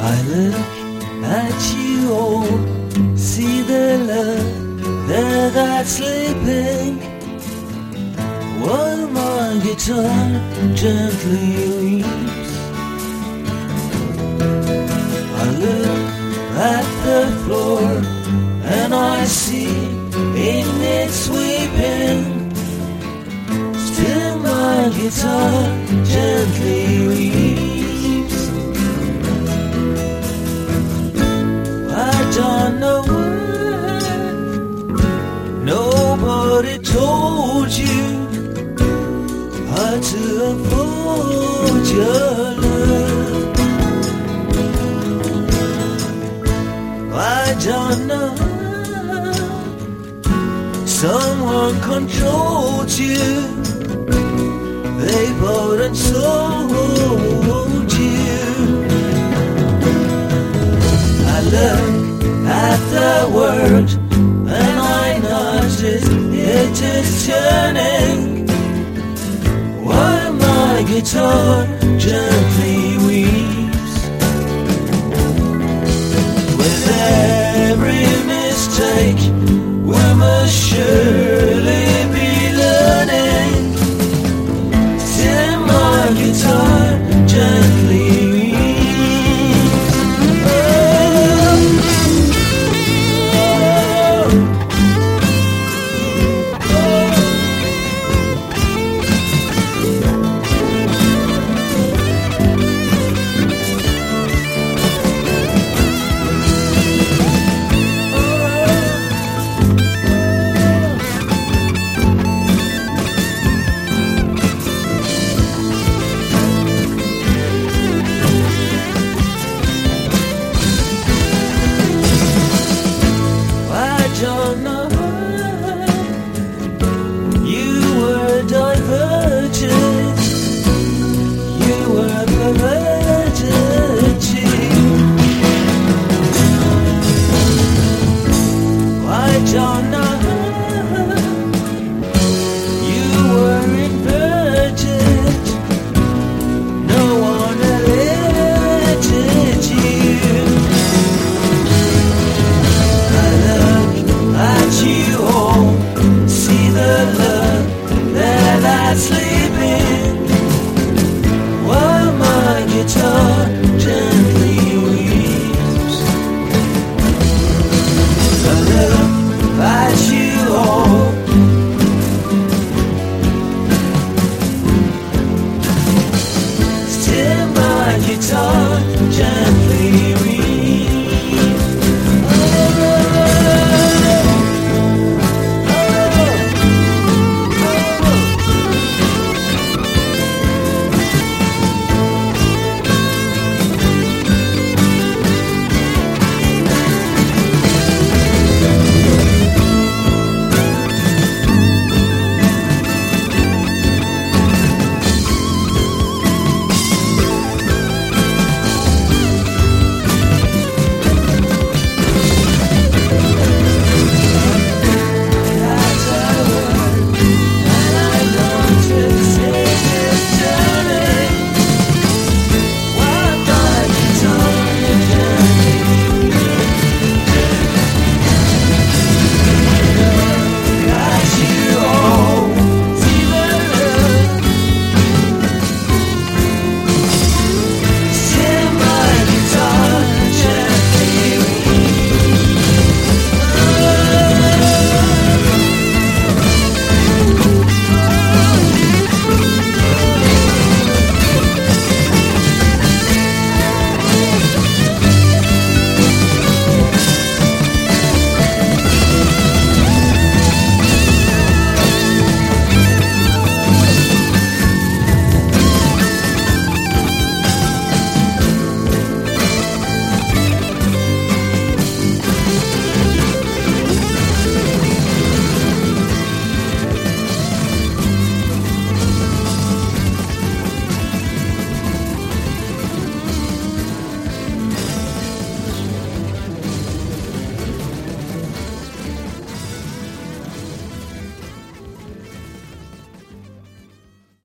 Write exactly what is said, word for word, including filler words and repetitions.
I look at you all, see the love that that's sleeping, while my guitar gently weeps. I look at the floor and I see in it sweeping, still my guitar gently weeps. I don't know why nobody told you how to afford your love. I don't know, someone controlled you, they bought and sold you. I look at the world and I notice it is turning, while my guitar gently weeps. With every mistake we must surely be learning, till my guitar gently weeps. Oh, oh, you were diverted, you were perverted too. I don't know, you were inverted, no one elected you. I look at you all, see the love that that's sleeping, while my guitar gently weeps. I look at you all, still my guitar gently